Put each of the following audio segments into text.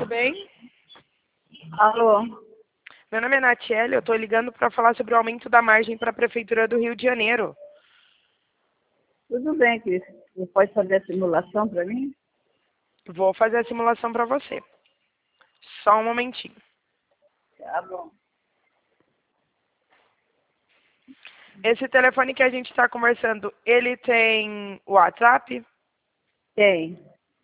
bem? Alô? Meu nome é Natiele, eu estou ligando para falar sobre o aumento da margem para a Prefeitura do Rio de Janeiro. Tudo bem, Cris. Você pode fazer a simulação para mim? Vou fazer a simulação para você. Só um momentinho. Tá bom. Esse telefone que a gente está conversando, ele tem WhatsApp? Tem.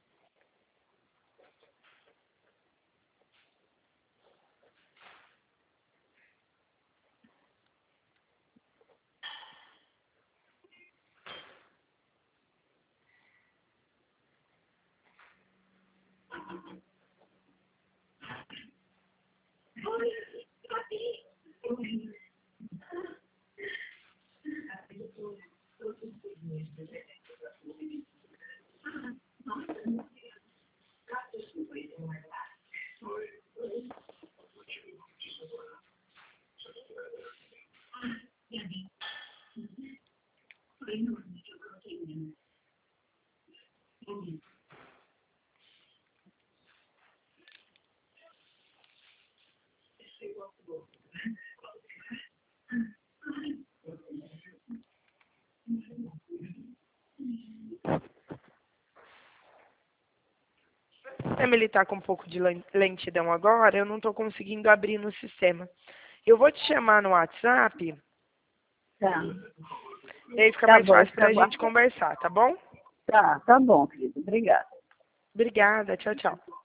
Ele está com um pouco de lentidão agora, eu não estou conseguindo abrir no sistema. Eu vou te chamar no WhatsApp, Tá. e aí fica Tá mais bom, fácil para tá a bom. gente conversar, tá bom? Tá bom, querido. Obrigada. Obrigada, tchau, tchau.